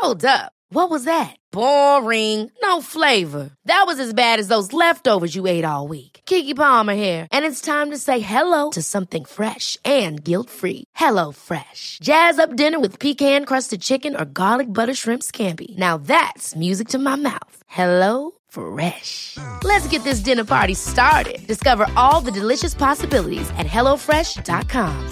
Hold up. What was that? Boring. No flavor. That was as bad as those leftovers you ate all week. Keke Palmer here, and it's time to say hello to something fresh and guilt-free. Hello Fresh. Jazz up dinner with pecan-crusted chicken or garlic butter shrimp scampi. Now that's music to my mouth. Hello Fresh. Let's get this dinner party started. Discover all the delicious possibilities at hellofresh.com.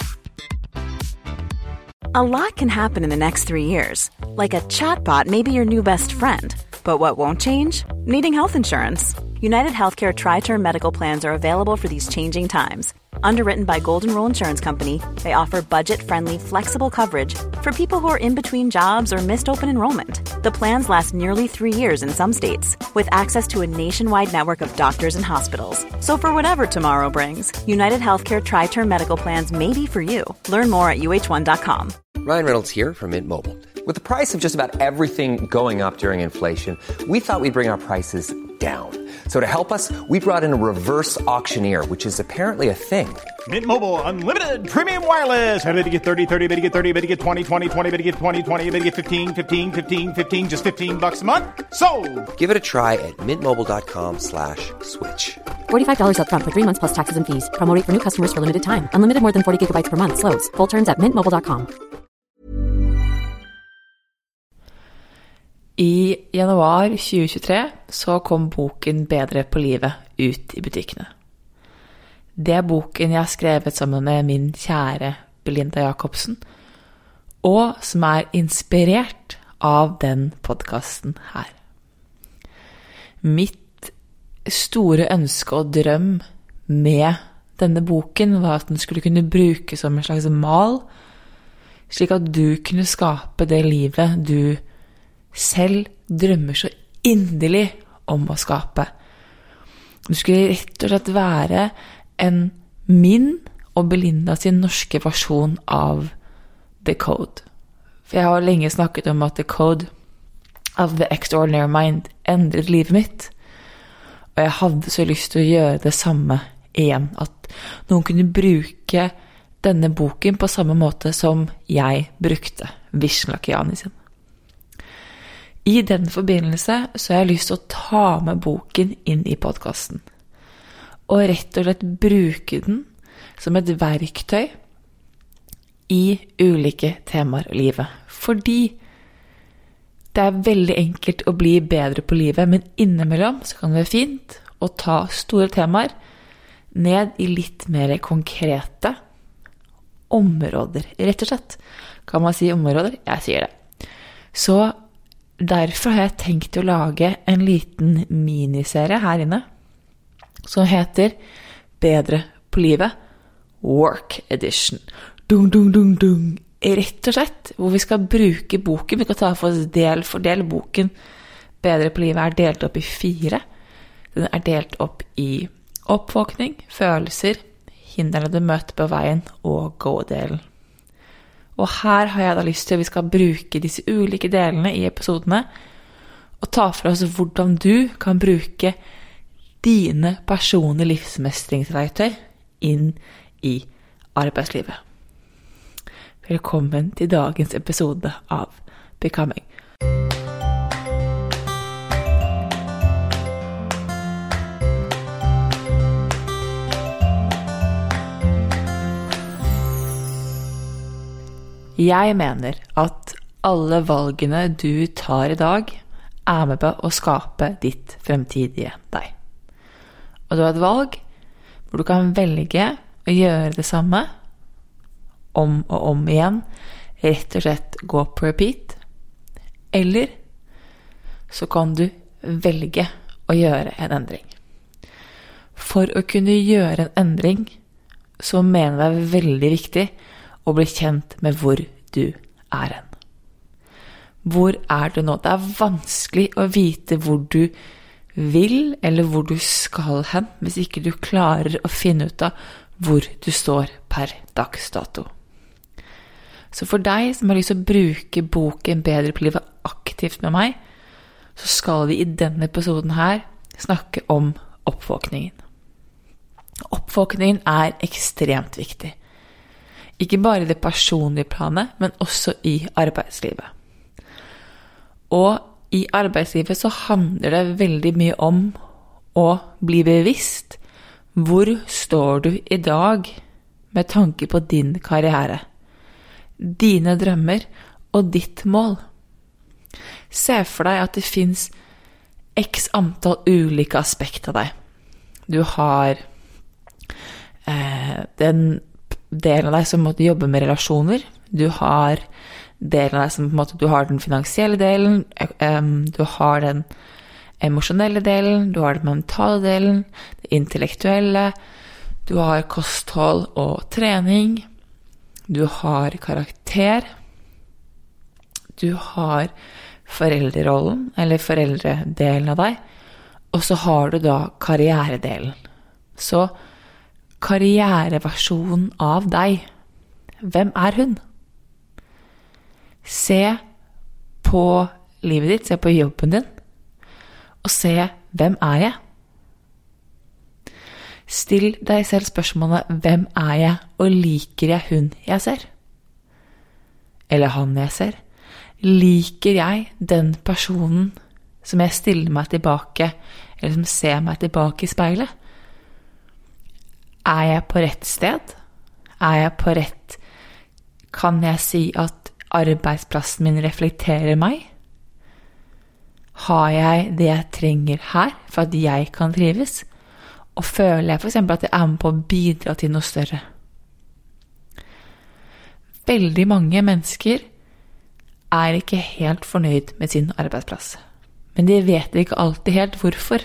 A lot can happen in the next 3 years. Like a chatbot may be your new best friend. But what won't change? Needing health insurance. United Healthcare Tri-Term Medical Plans are available for these changing times. Underwritten by Golden Rule Insurance Company, they offer budget-friendly, flexible coverage for people who are in between jobs or missed open enrollment. The plans last nearly 3 years in some states, with access to a nationwide network of doctors and hospitals. So for whatever tomorrow brings, United Healthcare Tri-Term Medical Plans may be for you. Learn more at uh1.com. Ryan Reynolds here from Mint Mobile. With the price of just about everything going up during inflation, we thought we'd bring our prices down. So to help us, we brought in a reverse auctioneer, which is apparently a thing. Mint Mobile Unlimited Premium Wireless. How to get 30, 30, how to get 30, how to get 20, 20, 20, how to get 20, 20, how to get 15, 15, 15, 15, just $15 a month? Sold! Give it a try at mintmobile.com/switch. $45 up front for 3 months plus taxes and fees. Promo rate for new customers for limited time. Unlimited more than 40 gigabytes per month. Slows full terms at mintmobile.com. I januar 2023 så kom boken Bedre på livet ut i butikkene. Det er boken jeg har skrevet sammen med min kjære Belinda Jacobsen, og som er inspirert av den podcasten her. Mitt store ønske og drøm med denne boken var at den skulle kunne brukes som en slags mal, slik at du kunne skape det livet du selv drømmer så inderlig om å skape. Du skulle rett og slett være en min og Belinda sin norske versjon av The Code. For jeg har lenge snakket om at The Code of the Extraordinary Mind endret livet mitt. Og jeg hadde så lyst til å gjøre det samme igjen. At noen kunne bruke denne boken på samme måte som jeg brukte Vishen Lakhiani sin. I den forbindelse så har jeg lyst til å ta med boken inn i podcasten. Og rett og slett bruke den som et verktøy i ulike temaer i livet. Fordi det er veldig enkelt å bli bedre på livet, men innimellom så kan det være fint å ta store temaer ned i litt mer konkrete områder. Rett og slett. Kan man si områder? Jeg sier det. Så derfor har jeg tenkt å lage en liten miniserie her inne som heter Bedre på livet Work Edition. Dung, dung, dung, dung. Rett og slett, hvor vi skal bruke boken. Vi kan ta for oss del for del. Boken Bedre på livet er delt opp i 4. Den er delt opp i oppvåkning, følelser, hindrene du møter på veien og gå-delen. Og her har jeg da lyst til at vi skal bruke disse ulike delene i episodene og ta for oss hvordan du kan bruke dine personlige livsmestringsverktøy inn i arbeidslivet. Velkommen til dagens episode av Becoming. Jeg mener at alle valgene du tar i dag er med på å skape ditt fremtidige deg. Og du har et valg hvor du kan velge å gjøre det samme om og om igjen, rett og slett gå på repeat, eller så kan du velge å gjøre en endring. For å kunne gjøre en endring så mener jeg det er veldig viktig å bli kjent med hvor du er hen. Hvor er du nå? Det er vanskelig å vite hvor du vil eller hvor du skal hen hvis ikke du klarer å finne ut av hvor du står per dags dato. Så for deg som har lyst til å bruke boken Bedre på livet aktivt med meg, så skal vi i denne episoden her snakke om oppvåkningen. Oppvåkningen er ekstremt viktig. Ikke bare i det personlige planet, men også i arbeidslivet. Og i arbeidslivet så handler det veldig mye om å bli bevisst. Hvor står du i dag med tanke på din karriere, dine drømmer og ditt mål? Se for deg at det finnes x antall ulike aspekter av deg. Du har den delen av deg som måtte jobbe med relasjoner. Du har delen av deg som på en måte, du har den finansielle delen, du har den emosjonelle delen, du har den mentale delen, det intellektuelle, du har kosthold og trening, du har karakter, du har foreldrerollen, eller foreldredelen av deg, og så har du da karrieredelen. Så karriereversjonen av deg, hvem er hun? Se på livet ditt, se på jobben din, og se hvem er jeg? Still deg selv spørsmålet, hvem er jeg, og liker jeg hun jeg ser? Eller han jeg ser? Liker jeg den personen som jeg stiller meg tilbake, eller som ser meg tilbake i speilet? Er jeg på rett sted? Er jeg på rett? Kan jeg si at arbeidsplassen min reflekterer meg? Har jeg det jeg trenger her for at jeg kan trives? Og føler jeg for eksempel at jeg er med på å bidra til noe større? Veldig mange mennesker er ikke helt fornøyd med sin arbeidsplass. Men de vet ikke alltid helt hvorfor.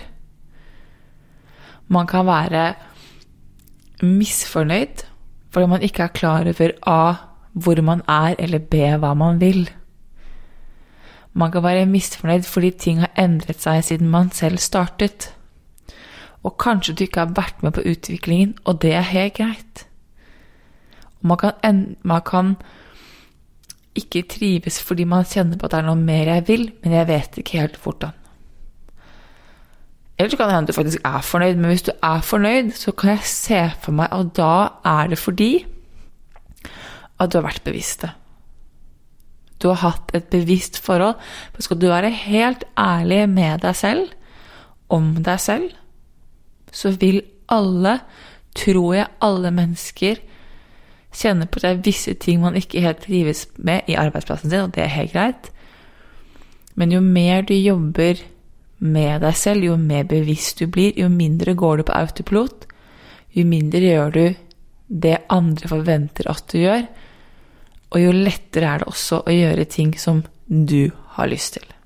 Man kan være misfornøyd fordi man ikke er klar over A, hvor man er, eller B, hva man vil. Man kan være misfornøyd fordi ting har endret seg siden man selv startet. Og kanskje du ikke har vært med på utviklingen, og det er helt greit. Og man kan ikke trives fordi man kjenner på at det er noe mer jeg vil, men jeg vet ikke helt hvordan. Eller så kan det hende at du faktisk er fornøyd, men hvis du er fornøyd, så kan jeg se for meg, og da er det fordi at du har vært bevisst. Du har hatt et bevisst forhold, for skal du være helt ærlig med deg selv, om deg selv, så vil alle, tror jeg, alle mennesker kjenne på at det er visse ting man ikke helt trives med i arbeidsplassen sin, og det er helt greit. Men jo mer du jobber med deg selv, jo mer bevisst du blir, jo mindre går du på autopilot, jo mindre gjør du det andre forventer at du gjør, og jo lettere er det også å gjøre ting som du har lyst til.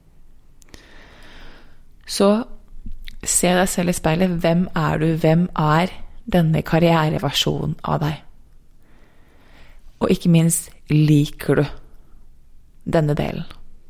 Så se deg selv i speilet. Hvem er du? Hvem er denne karriereversjonen av deg? Og ikke minst, liker du denne delen?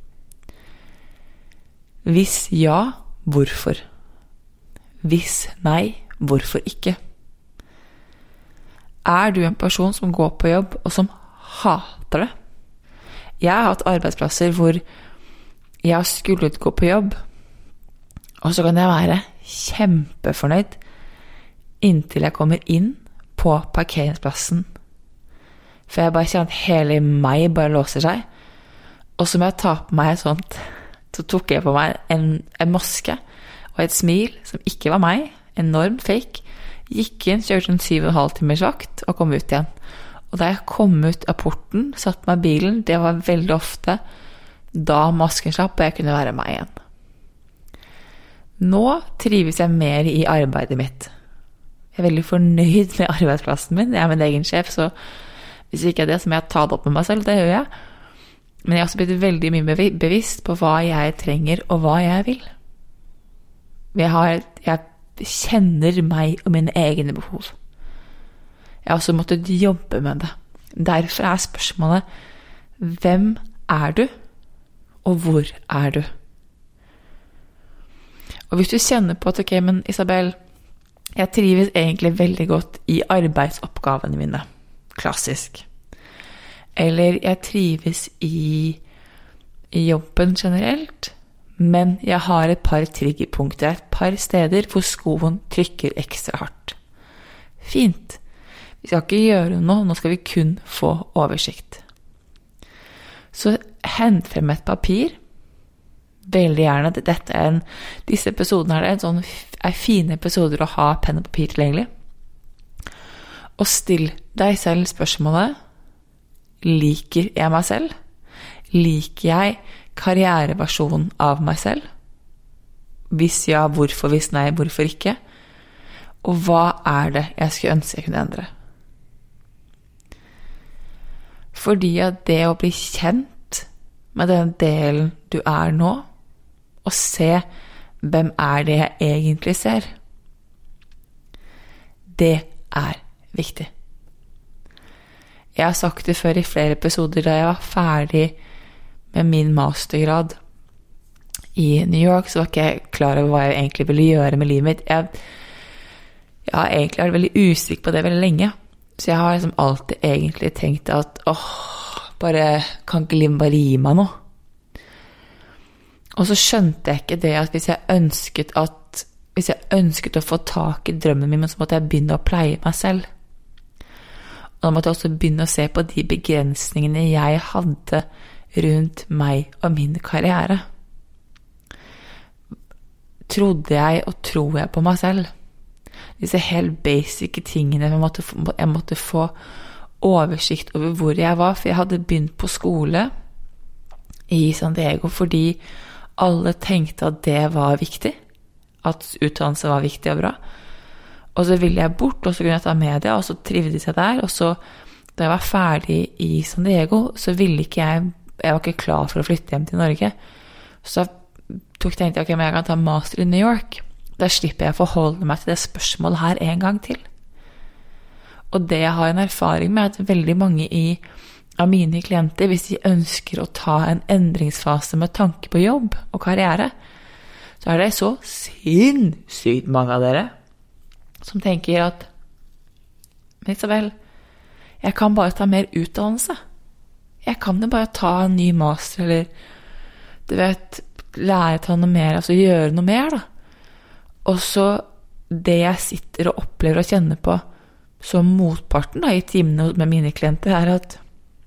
Hvis ja, hvorfor? Hvis nei, hvorfor ikke? Er du en person som går på jobb og som hater det? Jeg har hatt arbeidsplasser hvor jeg har skullet gå på jobb, og så kan jeg være kjempefornøyd inntil jeg kommer inn på parkeringsplassen. For jeg bare kjenner at hele meg bare låser seg. Og så må jeg ta på meg et sånt, så tok jeg på meg en maske og et smil som ikke var meg, enormt fake. Gikk inn, kjørte en 7,5 timers vakt og kom ut igjen. Og da jeg kom ut av porten, satt meg i bilen, det var veldig ofte da masken slapp og jeg kunne være meg igjen. Nå trives jeg mer i arbeidet mitt. Jeg er veldig fornøyd med arbeidsplassen min. Jeg er min egen sjef, så hvis ikke er det, så må jeg ta det opp med meg selv. Det gjør jeg. Men jeg har også blitt veldig mye bevisst på hva jeg trenger og hva jeg vil. Jeg kjenner meg og mine egne behov. Jeg har også måttet jobbe med det. Derfor er spørsmålet, hvem er du, og hvor er du? Og hvis du kjenner på at, ok, men Isabel, jeg trives egentlig veldig godt i arbeidsoppgavene mine, klassisk. Eller jeg trives i jobben generelt, men jeg har et par triggerpunkter, et par steder hvor skoen trykker ekstra hardt. Fint. Vi skal ikke gjøre noe, nå skal vi kun få oversikt. Så hent frem et papir, veldig gjerne disse episodene er fine episoder å ha penn og papir tilgjengelig. Og still deg selv spørsmålet, liker jeg meg selv? Liker jeg karriereversjonen av meg selv? Hvis ja, hvorfor? Hvis nei, hvorfor ikke? Og hva er det jeg skulle ønske jeg kunne endre? Fordi at det å bli kjent med den delen du er nå, og se hvem er det jeg egentlig ser, det er viktig. Jeg har sagt det før i flere episoder da jeg var ferdig med min mastergrad i New York, så var ikke jeg klar over hva jeg egentlig ville gjøre med livet mitt. Jeg har egentlig vært veldig usikker på det veldig lenge, så jeg har liksom alltid egentlig tenkt at kan ikke livet bare gi meg noe? Og så skjønte jeg ikke det at hvis jeg ønsket å få tak i drømmen min, så måtte jeg begynne å pleie meg selv. Og da måtte jeg også begynne å se på de begrensningene jeg hadde rundt meg og min karriere. Trodde jeg og tror jeg på meg selv? Disse helt basic tingene jeg måtte få oversikt over hvor jeg var, for jeg hadde begynt på skole i San Diego fordi alle tenkte at det var viktig, at utdannelse var viktig og bra. Og så ville jeg bort, og så kunne jeg ta media, og så trivdes jeg der, og så da jeg var ferdig i San Diego, så ville ikke jeg var ikke klar for å flytte hjem til Norge. Så tenkte jeg, men jeg kan ta master i New York. Da slipper jeg å forholde meg til det spørsmålet her en gang til. Og det jeg har en erfaring med, at veldig mange av mine klienter, hvis de ønsker å ta en endringsfase med tanke på jobb og karriere, så er det så sinnssykt mange av dere som tenker at Isabel, jeg kan bare ta mer utdannelse. Jeg kan jo bare ta en ny master, eller lære å ta noe mer, altså gjøre noe mer da. Og så det jeg sitter og opplever og kjenner på som motparten da, i timene med mine klienter, er at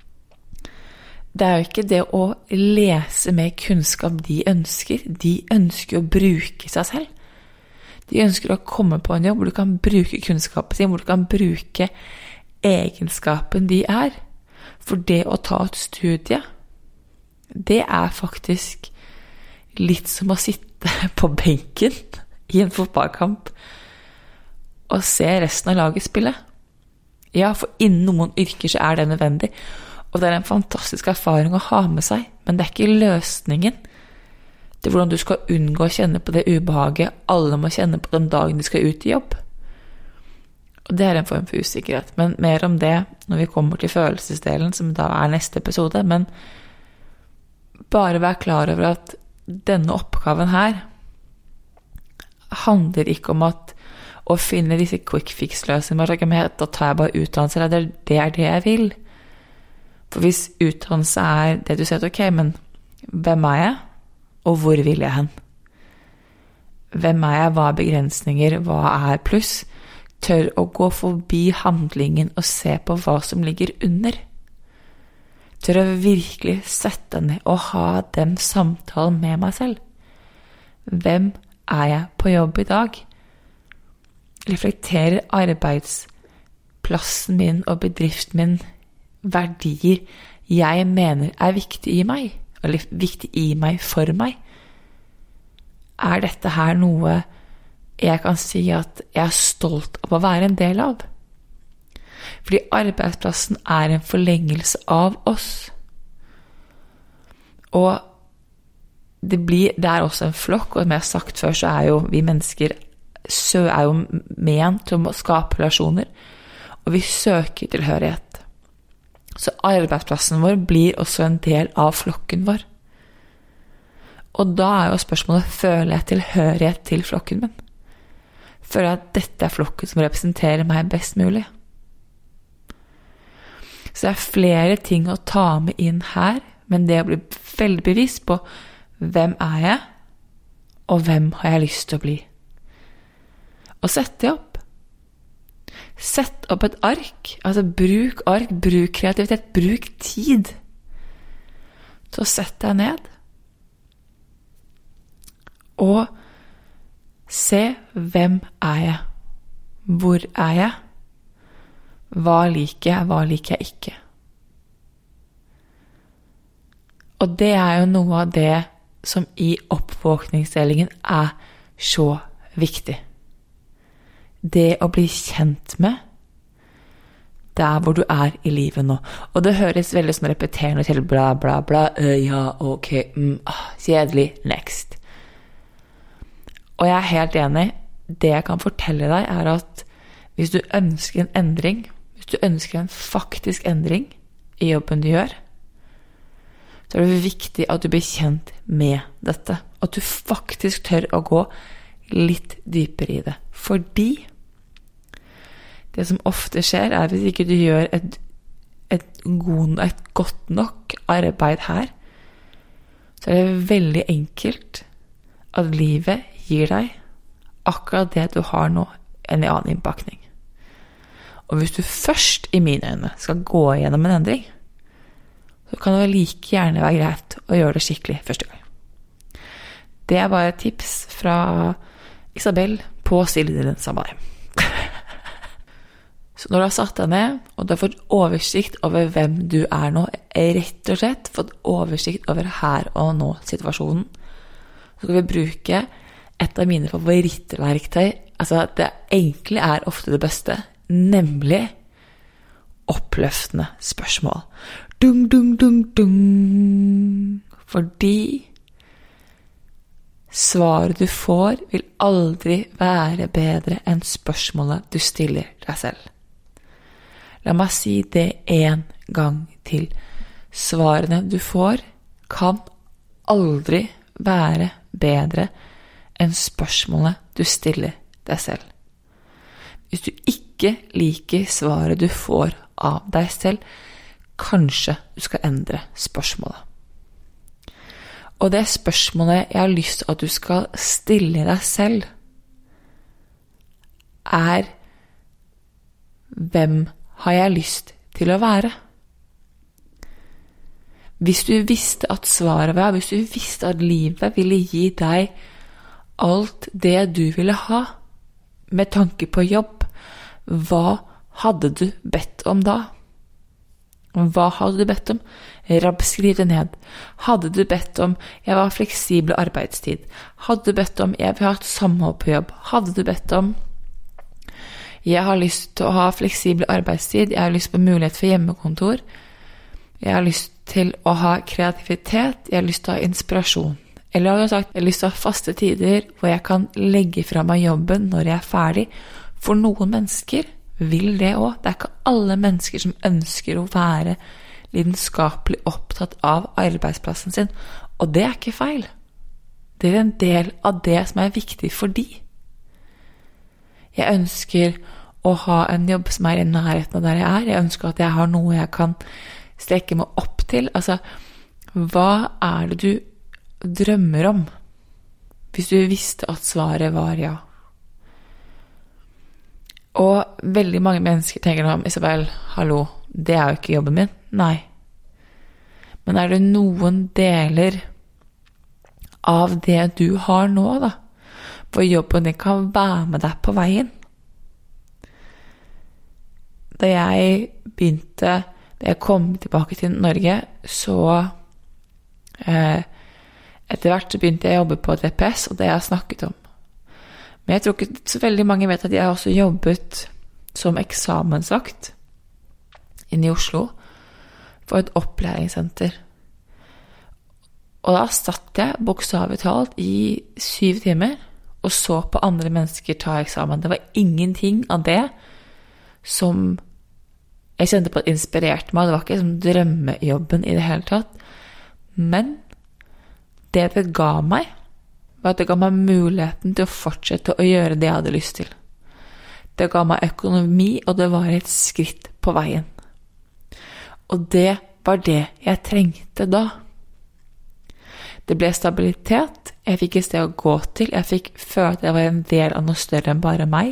det er jo ikke det å lese mer kunnskap de ønsker å bruke seg selv. De ønsker å komme på en jobb hvor du kan bruke kunnskapen sin, hvor du kan bruke egenskapen de er. For det å ta et studie, det er faktisk litt som å sitte på benken i en fotballkamp og se resten av laget spille. Ja, for innen noen yrker så er det nødvendig, og det er en fantastisk erfaring å ha med seg, men det er ikke løsningen. Det er hvordan du skal unngå å kjenne på det ubehaget alle må kjenne på den dagen de skal ut i jobb. Og det er en form for usikkerhet, men mer om det når vi kommer til følelsesdelen, som da er neste episode, men bare vær klar over at denne oppgaven her handler ikke om å finne disse quick fix-løsninger, da tar jeg bare utdannelse, det er det jeg vil. For hvis utdannelse er det du sier, ok, men hvem er jeg, og hvor vil jeg hen? Hvem er jeg, hva er begrensninger, hva er pluss? Tør å gå forbi handlingen og se på hva som ligger under. Tør å virkelig sette ned og ha den samtalen med meg selv. Hvem er jeg på jobb i dag? Reflekterer arbeidsplassen min og bedriften min verdier jeg mener er viktig i meg, eller viktig i meg for meg? Er dette her noe jeg kan si at jeg er stolt av å være en del av? Fordi arbeidsplassen er en forlengelse av oss. Og det er også en flokk, og som jeg har sagt før, så er jo vi mennesker er jo ment til å skape relasjoner, og vi søker tilhørighet. Så arbeidsplassen vår blir også en del av flokken vår. Og da er jo spørsmålet, føler jeg tilhørighet til flokken min? Føler jeg at dette er flokken som representerer meg best mulig? Så det er flere ting å ta med inn her, men det å bli veldig bevisst på hvem er jeg, og hvem har jeg lyst til å bli? Og sett det opp. Sett opp et ark, altså bruk ark, bruk kreativitet, bruk tid. Så sett deg ned. Og se, hvem er jeg? Hvor er jeg? Hva liker jeg? Hva liker jeg ikke? Og det er jo noe av det som i oppvåkningsdelingen er så viktig. Det å bli kjent med der hvor du er i livet nå. Og det høres veldig som repeterende til bla bla bla, ja, ok, kjedelig, next. Og jeg er helt enig. Det jeg kan fortelle deg er at hvis du ønsker en endring, hvis du ønsker en faktisk endring i jobben du gjør, så er det viktig at du blir kjent med dette. At du faktisk tør å gå litt dypere i det. Fordi det som ofte skjer er hvis ikke du gjør et godt nok arbeid her, så er det veldig enkelt at livet gir deg akkurat det du har nå, en annen innpakning. Og hvis du først, i mine øyne, skal gå gjennom en endring, så kan det like gjerne være greit å gjøre det skikkelig første gang. Det er bare et tips fra Isabel på Stillheden Samarbeid. Så når du har satt deg ned, og du har fått oversikt over hvem du er nå, rett og slett fått oversikt over her og nå situasjonen, så skal vi bruke et av mine favorittverktøy, altså det egentlig er ofte det beste, nemlig oppløftende spørsmål. Dung, dung, dung, dung. Fordi svaret du får vil aldri være bedre enn spørsmålet du stiller deg selv. La meg si det en gang til. Svarene du får kan aldri være bedre enn spørsmålet du stiller deg selv. Hvis du ikke liker svaret du får av deg selv, kanskje du skal endre spørsmålet. Og det spørsmålet jeg har lyst til at du skal stille deg selv, er: hvem har jeg lyst til å være? Hvis du visste at svaret var, hvis du visste at livet ville gi deg alt det du ville ha, med tanke på jobb, hva hadde du bedt om da? Hva hadde du bedt om? Skriv det ned. Hadde du bedt om jeg var fleksibel arbeidstid? Hadde du bedt om jeg vil ha et samhold på jobb? Hadde du bedt om jeg har lyst til å ha fleksibel arbeidstid, jeg har lyst på mulighet for hjemmekontor, jeg har lyst til å ha kreativitet, jeg har lyst til å ha inspirasjon. Eller jeg har sagt, jeg har lyst til å ha faste tider hvor jeg kan legge fra meg jobben når jeg er ferdig. For noen mennesker vil det også. Det er ikke alle mennesker som ønsker å være lidenskapelig opptatt av arbeidsplassen sin. Og det er ikke feil. Det er en del av det som er viktig for de. Jeg ønsker å ha en jobb som er i nærheten av der jeg er. Jeg ønsker at jeg har noe jeg kan strekke meg opp til. Altså, hva er det du drømmer om? Hvis du visste at svaret var ja. Og veldig mange mennesker tenker om, Isabel, hallo, det er jo ikke jobben min. Nei. Men er det noen deler av det du har nå da, hvor jobben din kan være med deg på veien? Da jeg kom tilbake til Norge, så etter hvert så begynte jeg å jobbe på et VPS, og det jeg har snakket om. Men jeg tror ikke så veldig mange vet at jeg har også jobbet som eksamensvakt inne i Oslo for et opplæringssenter. Og da satt jeg bokstavelig talt i 7 timer og så på andre mennesker ta eksamen. Det var ingenting av det som jeg kjente på at inspirerte meg. Det var ikke som drømmejobben i det hele tatt. Men det ga meg, var at det ga meg muligheten til å fortsette å gjøre det jeg hadde lyst til. Det ga meg økonomi, og det var et skritt på veien. Og det var det jeg trengte da. Det ble stabilitet, jeg fikk et sted å gå til, jeg fikk føle at jeg var en del av noe større enn bare meg.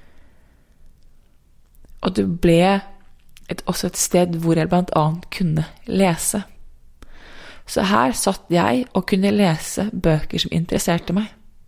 Og det ble også et sted hvor jeg blant annet kunne lese. Så her satt jeg og kunne lese bøker som interesserte meg.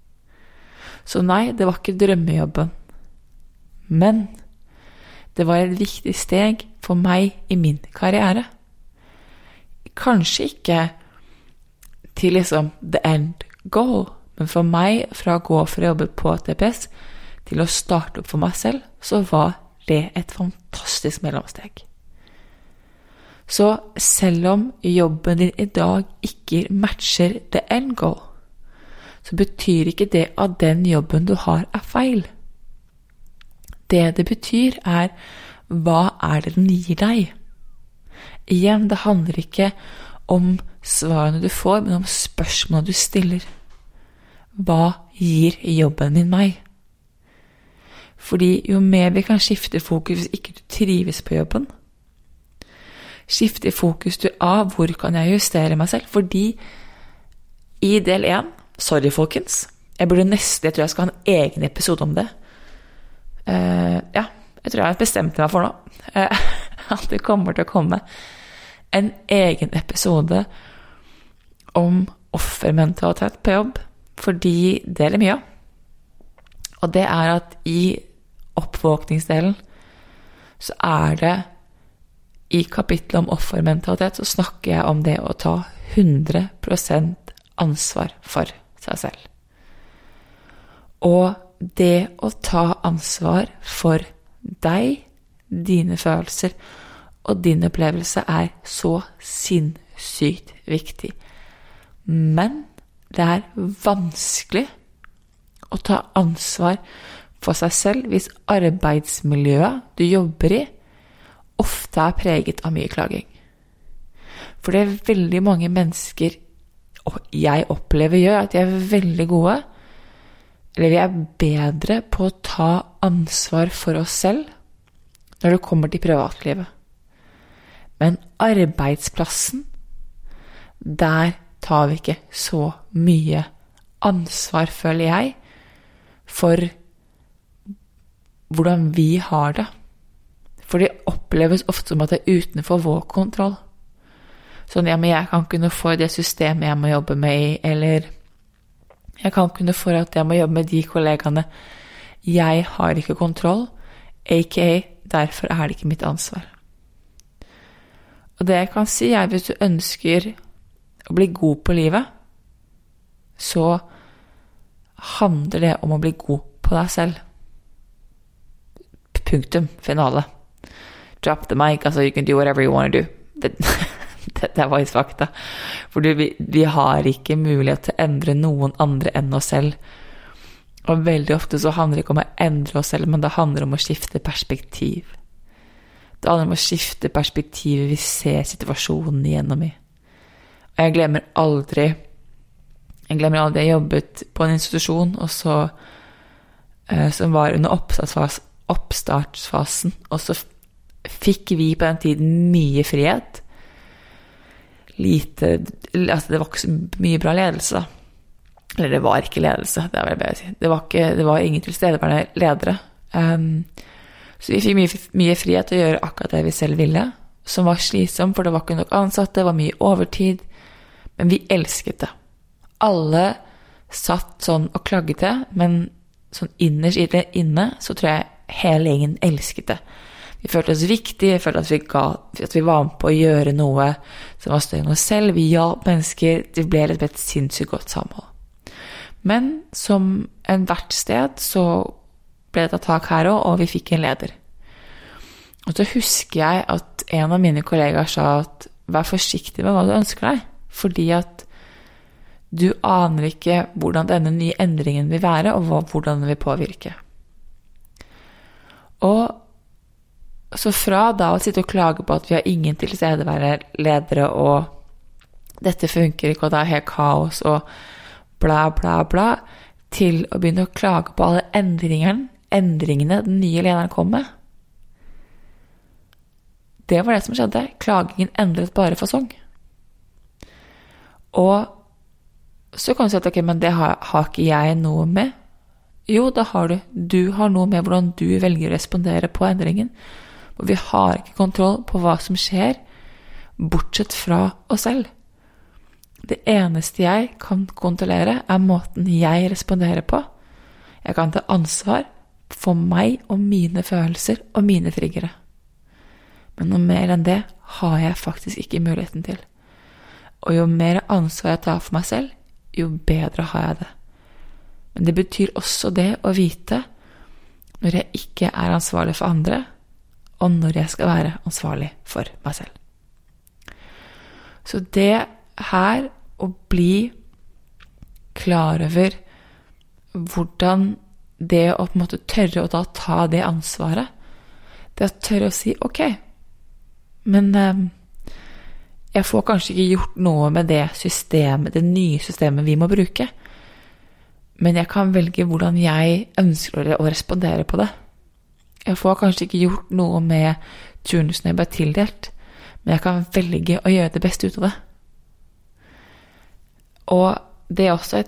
Så nei, det var ikke drømmejobben. Men det var et viktig steg for meg i min karriere. Kanskje ikke til liksom the end goal, men for meg, fra å gå for å jobbe på TPS til å starte opp for meg selv, så var det et fantastisk mellomsteg. Så selv om jobben din i dag ikke matcher the end goal, så betyr ikke det at den jobben du har er feil. Det betyr er, hva er det den gir deg? Igjen, det handler ikke om svarene du får, men om spørsmålene du stiller. Hva gir jobben din meg? Fordi jo mer vi kan skifte fokus hvis ikke du trives på jobben, skifte fokus du av, hvor kan jeg justere meg selv? Fordi i del 1, sorry folkens, jeg tror jeg skal ha en egen episode om det. Ja, jeg tror jeg bestemte meg for nå, at det kommer til å komme en egen episode om offermentalitet på jobb, fordi det er mye. Og det er at i oppvåkningsdelen så er det i kapitlet om offermentalitet så snakker jeg om det å ta 100% ansvar for seg selv. Og det å ta ansvar for deg, dine følelser og din opplevelse er så sinnssykt viktig. Men det er vanskelig å ta ansvar for seg selv hvis arbeidsmiljøet du jobber i ofte er preget av mye klaging. For det er veldig mange mennesker, og jeg opplever gjør at de er veldig gode, eller vi er bedre på å ta ansvar for oss selv når det kommer til privatlivet. Men arbeidsplassen, der tar vi ikke så mye ansvar, føler jeg, for hvordan vi har det. For det oppleves ofte som at det er utenfor vår kontroll. Sånn, ja, men jeg kan ikke noe for det systemet jeg må jobbe med i, eller jeg kan ikke noe for at jeg må jobbe med de kollegaene. Jeg har ikke kontroll, aka derfor er det ikke mitt ansvar. Og det jeg kan si er, hvis du ønsker å bli god på livet, så handler det om å bli god på deg selv. Punktum, finale. Drop the mic, altså you can do whatever you want to do. Det var jo fakta. For vi har ikke mulighet til å endre noen andre enn oss selv. Og veldig ofte så handler det ikke om å endre oss selv, men det handler om å skifte perspektiv. Det handler om å skifte perspektivet vi ser situasjonen igjennom i. Og jeg glemmer aldri jeg jobbet på en institusjon, og så, som var under oppstartsfasen, og så fikk vi på den tiden mye frihet. Altså det var ikke så mye bra ledelse da. Eller det var ikke ledelse, det er vel bedre å si. Det var ingen tilstedeværende ledere. Så vi fikk mye frihet til å gjøre akkurat det vi selv ville, som var slitsomt, for det var ikke nok ansatte, det var mye overtid, men vi elsket det. Alle satt sånn og klagget det, men sånn innerst inne, så tror jeg hele gjengen elsket det. Vi følte oss viktige, vi følte at vi var med på å gjøre noe som var større enn oss selv, vi hjalp mennesker, det ble et sinnssykt godt samhold. Men som en hvert sted, så ble det tatt tak her også, og vi fikk en leder. Og så husker jeg at en av mine kollegaer sa at vær forsiktig med hva du ønsker deg, fordi at du aner ikke hvordan denne nye endringen vil være, og hvordan den vil påvirke. Og så fra da å sitte og klage på at vi har ingen tilstedeværende ledere, og dette funker ikke, og det er helt kaos, og bla bla bla, til å begynne å klage på alle endringene den nye lederen kom med. Det var det som skjedde. Klagingen endret bare fasong. Og så kan du si at, ok, men det har ikke jeg noe med. Jo, det har du. Du har noe med hvordan du velger å respondere på endringen. Og vi har ikke kontroll på hva som skjer, bortsett fra oss selv. Det eneste jeg kan kontrollere er måten jeg responderer på. Jeg kan ta ansvar for meg og mine følelser og mine triggere. Men noe mer enn det har jeg faktisk ikke muligheten til. Og jo mer ansvar jeg tar for meg selv, jo bedre har jeg det. Men det betyr også det å vite når jeg ikke er ansvarlig for andre, og når jeg skal være ansvarlig for meg selv. Så det her å bli klar over hvordan det å på en måte tørre å da ta det ansvaret, det å tørre å si, ok, men jeg får kanskje ikke gjort noe med det systemet, det nye systemet vi må bruke, men jeg kan velge hvordan jeg ønsker å respondere på det. Jeg får kanskje ikke gjort noe med turnusen jeg ble tildelt, men jeg kan velge å gjøre det beste ut av det. Og det er også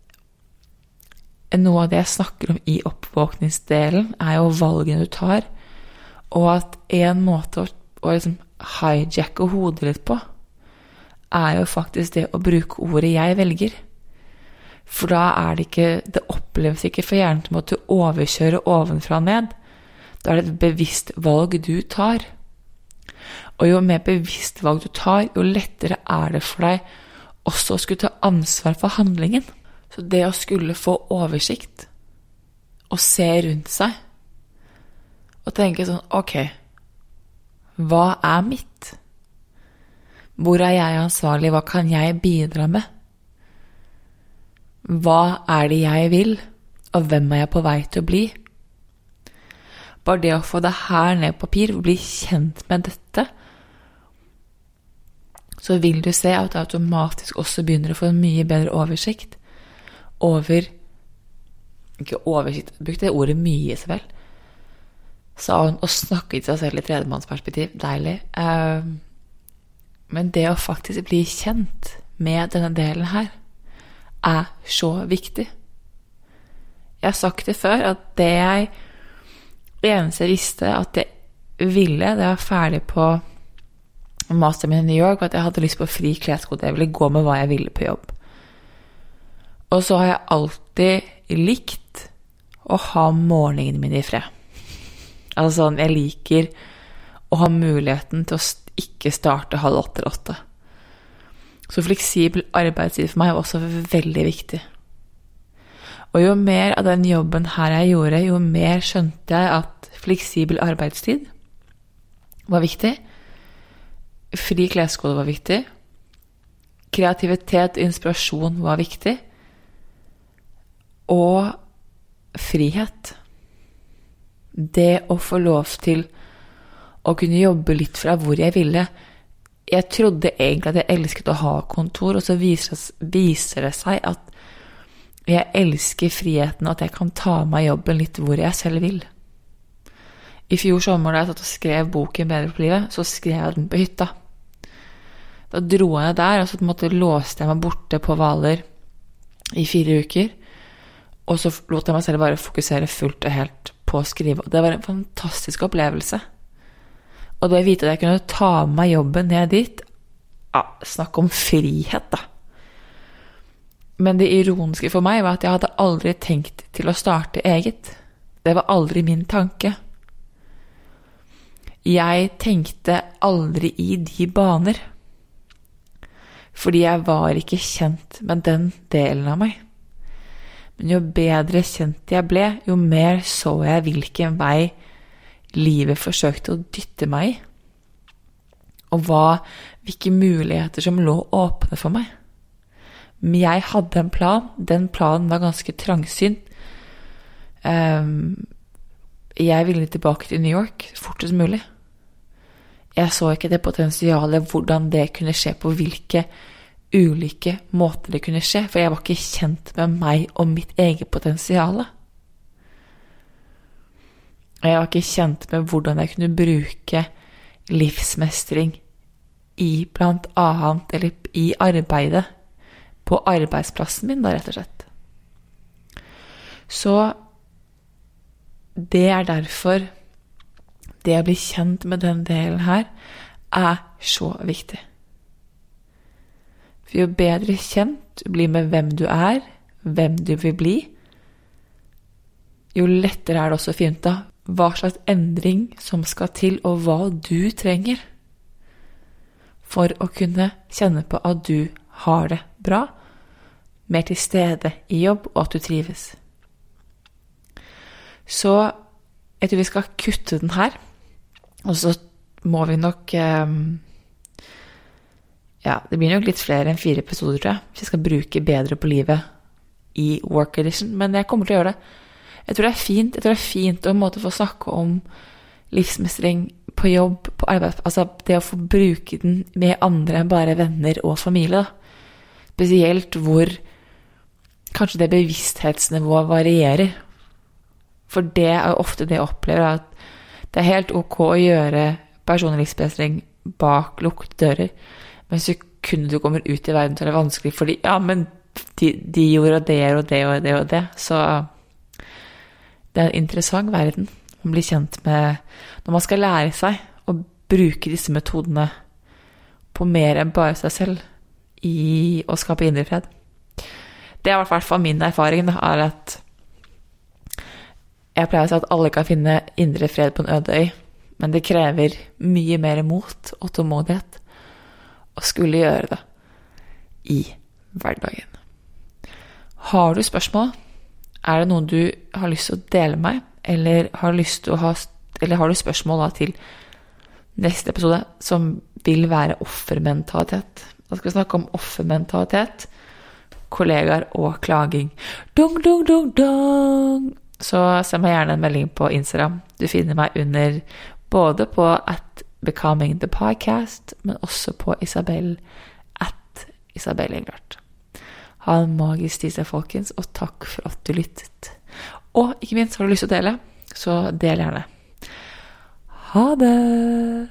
noe av det jeg snakker om i oppvåkningsdelen, er jo valgene du tar, og at en måte å liksom hijacke hodet litt på, er jo faktisk det å bruke ordet jeg velger. For da er det ikke, det oppleves ikke for hjernen som at du overkjører ovenfra og ned. Da er det et bevisst valg du tar. Og jo mer bevisst valg du tar, jo lettere er det for deg også å skulle ta ansvar for handlingen. Så det å skulle få oversikt og se rundt seg og tenke sånn, ok, hva er mitt? Hvor er jeg ansvarlig? Hva kan jeg bidra med? Hva er det jeg vil? Og hvem er jeg på vei til å bli? Bare det å få det her ned på papir, og bli kjent med dette, så vil du se at det automatisk også begynner å få en mye bedre oversikt over, ikke oversikt, jeg brukte det ordet mye så vel, sa hun, og snakket til seg selv i tredjemannsperspektiv, deilig. Men det å faktisk bli kjent med denne delen her, er så viktig. Jeg har sagt det før, at det eneste jeg visste at jeg ville, da jeg var ferdig på masteren min i New York, var at jeg hadde lyst på fri kleskode. Jeg ville gå med hva jeg ville på jobb. Og så har jeg alltid likt å ha morgenene mine i fred. Altså sånn, jeg liker å ha muligheten til å ikke starte 7:30. Så fleksibel arbeidstid for meg var også veldig viktig. Og jo mer av den jobben her jeg gjorde, jo mer skjønte jeg at fleksibel arbeidstid var viktig. Fri kleskode var viktig. Kreativitet og inspirasjon var viktig. Og frihet. Det å få lov til å kunne jobbe litt fra hvor jeg ville. Jeg trodde egentlig at jeg elsket å ha kontor, og så viser det seg at jeg elsker friheten, og at jeg kan ta meg jobben litt hvor jeg selv vil. I fjor sommer da jeg satt og skrev boken Bedre for livet, så skrev jeg den på hytta. Da dro jeg der, og så på en måte låste jeg meg borte på Hvaler i 4 uker, og så lot jeg meg selv bare fokusere fullt og helt på å skrive. Og det var en fantastisk opplevelse. Og da jeg vite at jeg kunne ta meg jobben ned dit, snakk om frihet da. Men det ironiske for meg var at jeg hadde aldri tenkt til å starte eget. Det var aldri min tanke. Jeg tenkte aldri i de baner. Fordi jeg var ikke kjent med den delen av meg. Men jo bedre kjent jeg ble, jo mer så jeg hvilken vei livet forsøkte å dytte meg i. Og hvilke muligheter som lå åpne for meg. Men jeg hadde en plan. Den planen var ganske trangsynt. Jeg ville tilbake til New York fortest mulig. Jeg så ikke det potensialet, hvordan det kunne skje, på hvilke ulike måter det kunne skje, for jeg var ikke kjent med meg og mitt eget potensiale. Jeg var ikke kjent med hvordan jeg kunne bruke livsmestring i blant annet, eller i arbeidet, på arbeidsplassen min da, rett og slett. Så det er derfor det å bli kjent med den delen her er så viktig. For jo bedre kjent du blir med hvem du er, hvem du vil bli, jo lettere det også å finne ut av hva slags endring som skal til, og hva du trenger for å kunne kjenne på at du har det bra, mer til stede i jobb, og at du trives. Så jeg tror vi skal kutte den her, og så må vi nok det blir nok litt flere enn 4 episoder, tror jeg, hvis jeg skal bruke bedre på livet i Work Edition, men jeg kommer til å gjøre det. Jeg tror det er fint å måte få snakke om livsmestring på jobb, på arbeid, altså det å få bruke den med andre enn bare venner og familie, da. Spesielt hvor kanskje det bevissthetsnivået varierer. For det er ofte det jeg opplever, at det er helt ok å gjøre personlig livsmestring bak lukkede dører, men sekundet du kommer ut i verden, så er det vanskelig, fordi, men de gjorde det og det og det og det, så det er en interessant verden å bli kjent med når man skal lære seg å bruke disse metodene på mer enn bare seg selv i å skape indre fred. Det er i hvert fall min erfaring, da, er at jeg pleier å si at alle kan finne indre fred på en øde øy, men det krever mye mer mot og tålmodighet å skulle gjøre det i hverdagen. Har du spørsmål? Er det noen du har lyst til å dele med meg, eller har du spørsmål da til neste episode som vil være offermentalitet? Da skal vi snakke om offermentalitet, kollegaer og klaging. Dung, dung, dung, dung! Så send meg gjerne en melding på Instagram. Du finner meg under både på @becomingthepodcast, men også på Isabel @IsabelEnglert. Ha en magisk tirsdag, folkens, og takk for at du lyttet. Og ikke minst, har du lyst til å dele, så del gjerne. Ha det!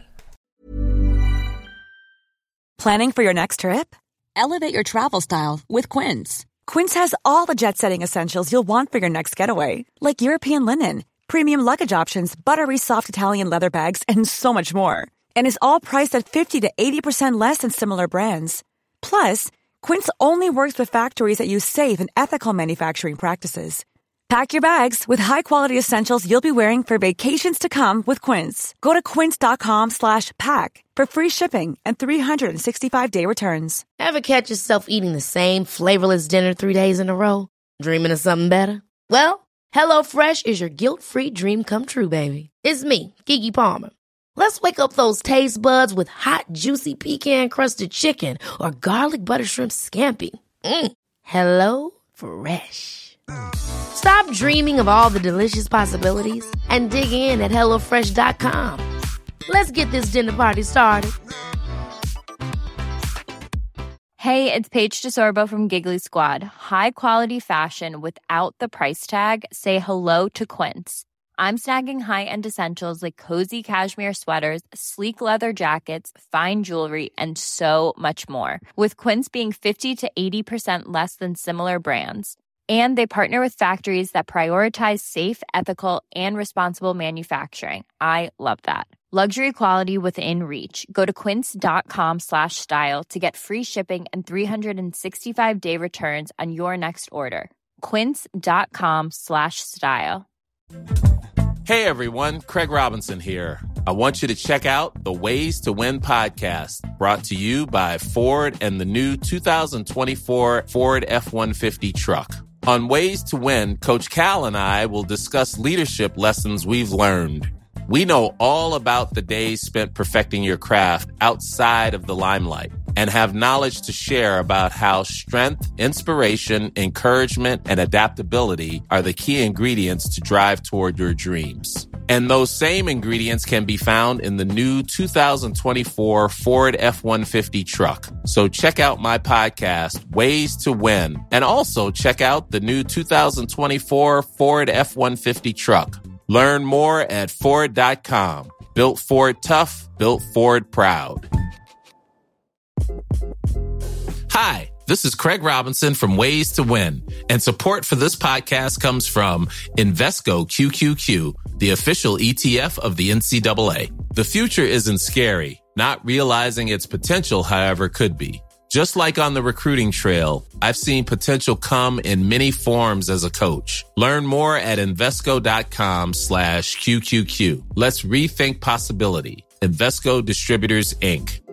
Planning for your next trip? Elevate your travel style with Quince. Quince has all the jet-setting essentials you'll want for your next getaway, like European linen, premium luggage options, buttery soft Italian leather bags, and so much more. And is all priced at 50 to 80% less than similar brands. Plus, Quince only works with factories that use safe and ethical manufacturing practices. Pack your bags with high-quality essentials you'll be wearing for vacations to come with Quince. Go to quince.com/pack for free shipping and 365-day returns. Ever catch yourself eating the same flavorless dinner 3 days in a row? Dreaming of something better? Well, HelloFresh is your guilt-free dream come true, baby. It's me, Keke Palmer. Let's wake up those taste buds with hot, juicy pecan-crusted chicken or garlic butter shrimp scampi. Hello Fresh. Stop dreaming of all the delicious possibilities and dig in at HelloFresh.com. Let's get this dinner party started. Hey, it's Paige DeSorbo from Giggly Squad. High quality fashion without the price tag. Say hello to Quince. I'm snagging high-end essentials like cozy cashmere sweaters, sleek leather jackets, fine jewelry, and so much more. With Quince being 50 to 80% less than similar brands. And they partner with factories that prioritize safe, ethical, and responsible manufacturing. I love that. Luxury quality within reach. Go to quince.com/style to get free shipping and 365-day returns on your next order. Quince.com/style. Hey everyone, Craig Robinson here. I want you to check out the Ways to Win podcast, brought to you by Ford and the new 2024 Ford F-150 truck. On Ways to Win, Coach Cal and I will discuss leadership lessons we've learned. We know all about the days spent perfecting your craft outside of the limelight and have knowledge to share about how strength, inspiration, encouragement, and adaptability are the key ingredients to drive toward your dreams. And those same ingredients can be found in the new 2024 Ford F-150 truck. So check out my podcast, Ways to Win, and also check out the new 2024 Ford F-150 truck. Learn more at Ford.com. Built Ford tough, built Ford proud. Hi, this is Craig Robinson from Ways to Win, and support for this podcast comes from Invesco QQQ, the official ETF of the NCAA. The future isn't scary. Not realizing its potential, however, could be. Just like on the recruiting trail, I've seen potential come in many forms as a coach. Learn more at Invesco.com/QQQ. Let's rethink possibility. Invesco Distributors, Inc.